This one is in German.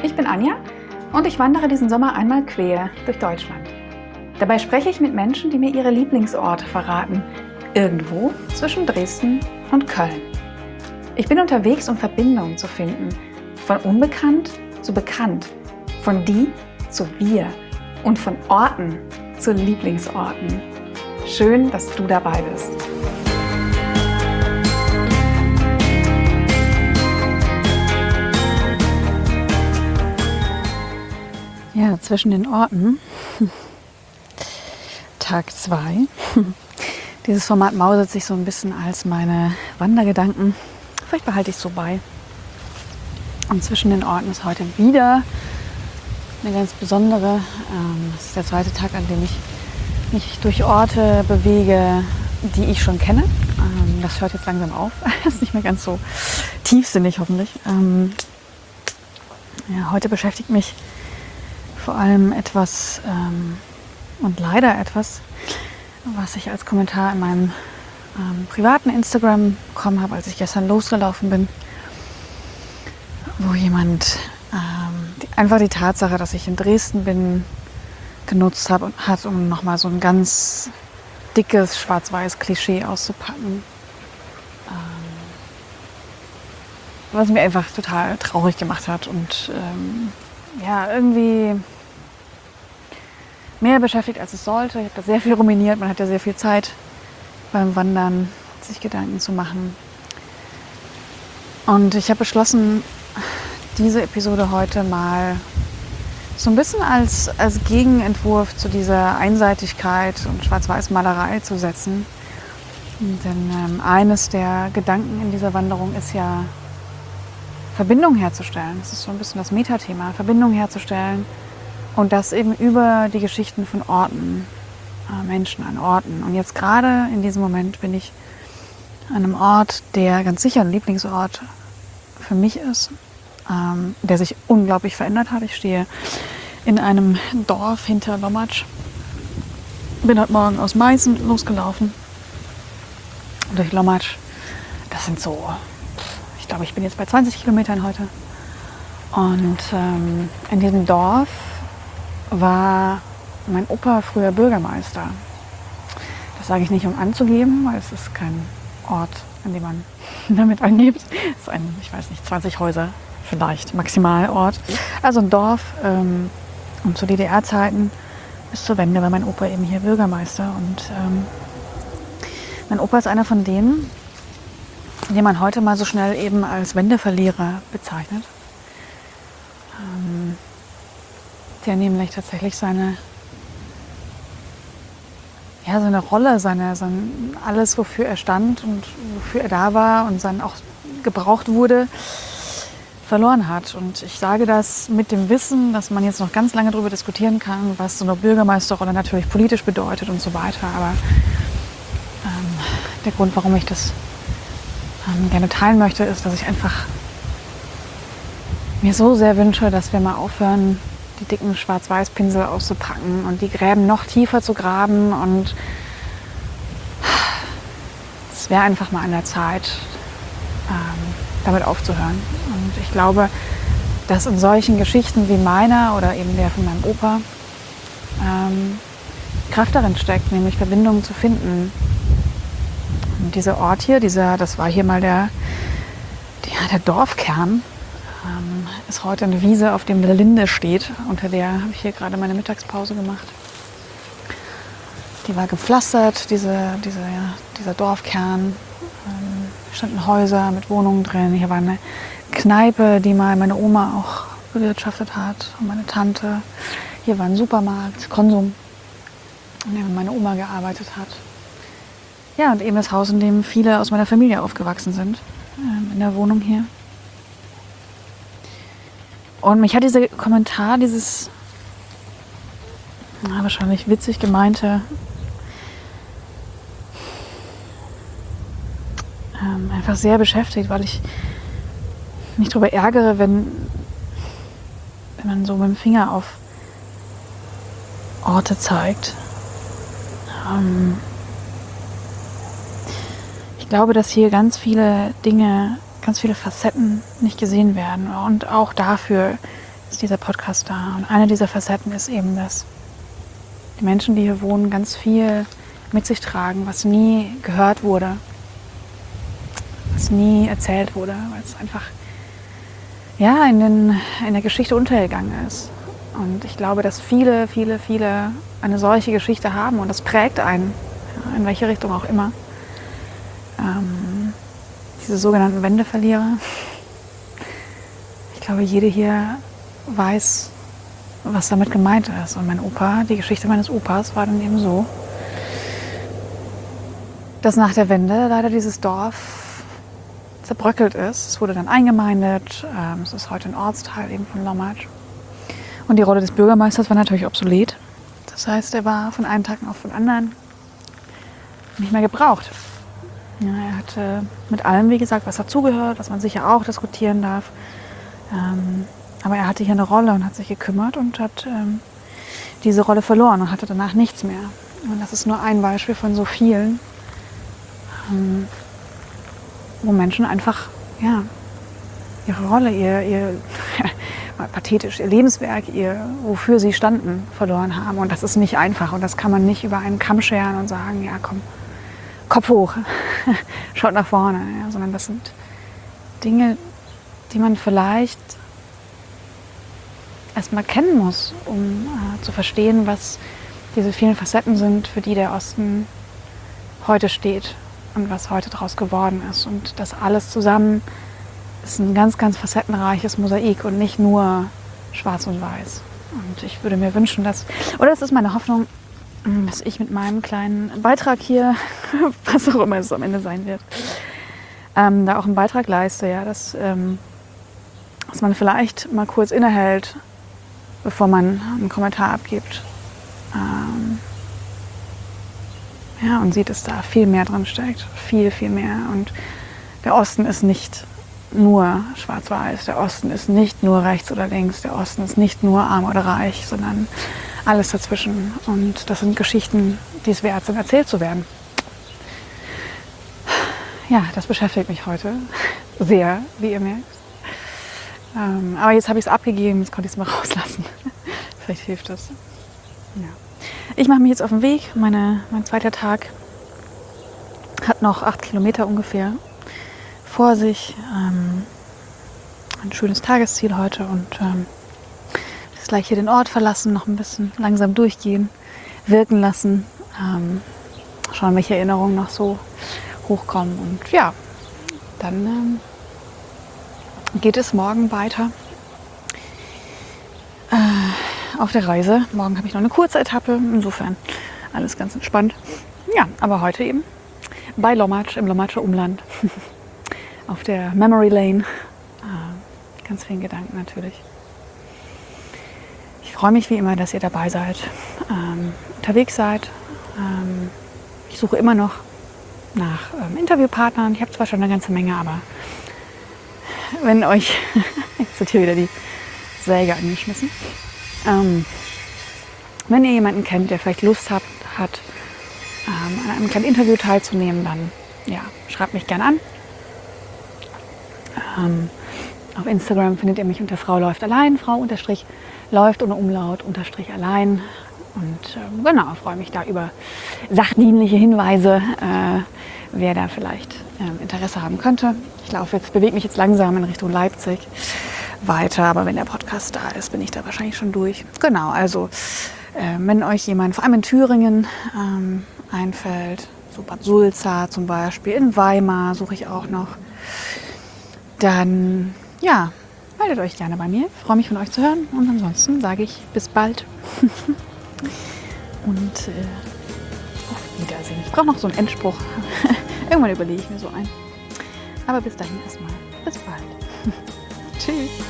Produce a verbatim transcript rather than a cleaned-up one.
Ich bin Anja und ich wandere diesen Sommer einmal quer durch Deutschland. Dabei spreche ich mit Menschen, die mir ihre Lieblingsorte verraten, irgendwo zwischen Dresden und Köln. Ich bin unterwegs, um Verbindungen zu finden, von unbekannt zu bekannt, von die zu wir und von Orten zu Lieblingsorten. Schön, dass du dabei bist. Ja, zwischen den Orten, Tag zwei. Dieses Format mausert sich so ein bisschen als meine Wandergedanken. Vielleicht behalte ich es so bei. Und zwischen den Orten ist heute wieder eine ganz besondere. Ähm, das ist der zweite Tag, an dem ich mich durch Orte bewege, die ich schon kenne. Ähm, das hört jetzt langsam auf. Das ist nicht mehr ganz so tiefsinnig, hoffentlich. Ähm, ja, heute beschäftigt mich vor allem etwas ähm, und leider etwas, was ich als Kommentar in meinem ähm, privaten Instagram bekommen habe, als ich gestern losgelaufen bin, wo jemand ähm, die, einfach die Tatsache, dass ich in Dresden bin, genutzt habe und hat, um nochmal so ein ganz dickes schwarz-weiß Klischee auszupacken, ähm, was mir einfach total traurig gemacht hat und ähm, ja, irgendwie mehr beschäftigt, als es sollte. Ich habe da sehr viel ruminiert. Man hat ja sehr viel Zeit beim Wandern, sich Gedanken zu machen. Und ich habe beschlossen, diese Episode heute mal so ein bisschen als, als Gegenentwurf zu dieser Einseitigkeit und Schwarz-Weiß-Malerei zu setzen. Denn ähm, eines der Gedanken in dieser Wanderung ist ja, Verbindung herzustellen. Das ist so ein bisschen das Metathema, Verbindung herzustellen und das eben über die Geschichten von Orten, äh, Menschen an Orten. Und jetzt gerade in diesem Moment bin ich an einem Ort, der ganz sicher ein Lieblingsort für mich ist, ähm, der sich unglaublich verändert hat. Ich stehe in einem Dorf hinter Lommatsch. Bin heute Morgen aus Meißen losgelaufen, durch Lommatsch. Das sind so... Ich glaube, ich bin jetzt bei zwanzig Kilometern heute. Und ähm, in diesem Dorf war mein Opa früher Bürgermeister. Das sage ich nicht, um anzugeben, weil es ist kein Ort, an dem man damit angibt. Es ist ein, ich weiß nicht, zwanzig Häuser vielleicht, Maximalort. Also ein Dorf. Ähm, und zu D D R-Zeiten bis zur Wende war mein Opa eben hier Bürgermeister. Und ähm, mein Opa ist einer von denen, den man heute mal so schnell eben als Wendeverlierer bezeichnet. Ähm, der nämlich tatsächlich seine, ja, seine Rolle, seine, sein, alles, wofür er stand und wofür er da war und dann auch gebraucht wurde, verloren hat. Und ich sage das mit dem Wissen, dass man jetzt noch ganz lange darüber diskutieren kann, was so eine Bürgermeisterrolle natürlich politisch bedeutet und so weiter. Aber ähm, der Grund, warum ich das gerne teilen möchte, ist, dass ich einfach mir so sehr wünsche, dass wir mal aufhören, die dicken Schwarz-Weiß-Pinsel auszupacken und die Gräben noch tiefer zu graben. Und es wäre einfach mal an der Zeit, ähm, damit aufzuhören. Und ich glaube, dass in solchen Geschichten wie meiner oder eben der von meinem Opa ähm, Kraft darin steckt, nämlich Verbindungen zu finden. Und dieser Ort hier, dieser, das war hier mal der, der, der Dorfkern, ähm, ist heute eine Wiese, auf dem eine Linde steht. Unter der habe ich hier gerade meine Mittagspause gemacht. Die war gepflastert, diese, diese, ja, dieser Dorfkern. Ähm, standen Häuser mit Wohnungen drin. Hier war eine Kneipe, die mal meine Oma auch bewirtschaftet hat und meine Tante. Hier war ein Supermarkt, Konsum, in dem meine Oma gearbeitet hat. Ja, und eben das Haus, in dem viele aus meiner Familie aufgewachsen sind, in der Wohnung hier. Und mich hat dieser Kommentar, dieses na, wahrscheinlich witzig gemeinte, ähm, einfach sehr beschäftigt, weil ich mich darüber ärgere, wenn, wenn man so mit dem Finger auf Orte zeigt. Ähm, ich glaube, dass hier ganz viele Dinge, ganz viele Facetten nicht gesehen werden und auch dafür ist dieser Podcast da. Und eine dieser Facetten ist eben, dass die Menschen, die hier wohnen, ganz viel mit sich tragen, was nie gehört wurde, was nie erzählt wurde, weil es einfach ja, in, den, in der Geschichte untergegangen ist. Und ich glaube, dass viele, viele, viele eine solche Geschichte haben und das prägt einen, ja, in welche Richtung auch immer. Ähm, diese sogenannten Wendeverlierer. Ich glaube, jede hier weiß, was damit gemeint ist. Und mein Opa, die Geschichte meines Opas war dann eben so, dass nach der Wende leider dieses Dorf zerbröckelt ist. Es wurde dann eingemeindet. Ähm, es ist heute ein Ortsteil eben von Lommatsch. Und die Rolle des Bürgermeisters war natürlich obsolet. Das heißt, er war von einem Tag auf den anderen nicht mehr gebraucht. Ja, er hatte mit allem, wie gesagt, was dazugehört, was man sicher auch diskutieren darf. Ähm, aber er hatte hier eine Rolle und hat sich gekümmert und hat ähm, diese Rolle verloren und hatte danach nichts mehr. Und das ist nur ein Beispiel von so vielen, ähm, wo Menschen einfach ja, ihre Rolle, ihr, ihr pathetisch, ihr Lebenswerk, ihr, wofür sie standen, verloren haben. Und das ist nicht einfach und das kann man nicht über einen Kamm scheren und sagen, ja komm, Kopf hoch, schaut nach vorne. Ja, sondern das sind Dinge, die man vielleicht erstmal kennen muss, um äh, zu verstehen, was diese vielen Facetten sind, für die der Osten heute steht und was heute daraus geworden ist. Und das alles zusammen ist ein ganz, ganz facettenreiches Mosaik und nicht nur schwarz und weiß. Und ich würde mir wünschen, dass, oder das ist meine Hoffnung, dass ich mit meinem kleinen Beitrag hier, was auch immer es am Ende sein wird, ähm, da auch einen Beitrag leiste, ja, dass, ähm, dass man vielleicht mal kurz innehält, bevor man einen Kommentar abgibt. Ähm, ja, und sieht, dass da viel mehr drin steckt. Viel, viel mehr. Und der Osten ist nicht nur schwarz-weiß. Der Osten ist nicht nur rechts oder links. Der Osten ist nicht nur arm oder reich, sondern alles dazwischen. Und das sind Geschichten, die es wert sind, erzählt zu werden. Ja, das beschäftigt mich heute sehr, wie ihr merkt. Ähm, aber jetzt habe ich es abgegeben, jetzt konnte ich es mal rauslassen. Vielleicht hilft das. Ja. Ich mache mich jetzt auf den Weg. Meine, mein zweiter Tag hat noch acht Kilometer ungefähr vor sich. Ähm, ein schönes Tagesziel heute und ähm, jetzt gleich hier den Ort verlassen, noch ein bisschen langsam durchgehen, wirken lassen, ähm, schauen, welche Erinnerungen noch so hochkommen. Und ja, dann ähm, geht es morgen weiter äh, auf der Reise. Morgen habe ich noch eine kurze Etappe, insofern alles ganz entspannt. Ja, aber heute eben bei Lommatsch, im Lommatscher Umland, auf der Memory Lane. Äh, ganz vielen Gedanken natürlich. Ich freue mich wie immer, dass ihr dabei seid, ähm, unterwegs seid. Ähm, ich suche immer noch nach ähm, Interviewpartnern. Ich habe zwar schon eine ganze Menge, aber wenn euch, jetzt wird hier wieder die Säge angeschmissen, ähm, wenn ihr jemanden kennt, der vielleicht Lust hat, hat ähm, an einem kleinen Interview teilzunehmen, dann ja, schreibt mich gerne an. Ähm, auf Instagram findet ihr mich unter Frau läuft allein, Frau unterstrich läuft ohne Umlaut unterstrich allein. Und ähm, genau, freue mich da über sachdienliche Hinweise, äh, wer da vielleicht ähm, Interesse haben könnte. Ich laufe jetzt, bewege mich jetzt langsam in Richtung Leipzig weiter, aber wenn der Podcast da ist, bin ich da wahrscheinlich schon durch. Genau, also äh, wenn euch jemand, vor allem in Thüringen, ähm, einfällt, so Bad Sulza zum Beispiel, in Weimar suche ich auch noch, dann ja, meldet euch gerne bei mir. Ich freue mich von euch zu hören und ansonsten sage ich bis bald und äh, auf Wiedersehen. Ich brauche noch so einen Endspruch. Irgendwann überlege ich mir so einen. Aber bis dahin erstmal. Bis bald. Tschüss.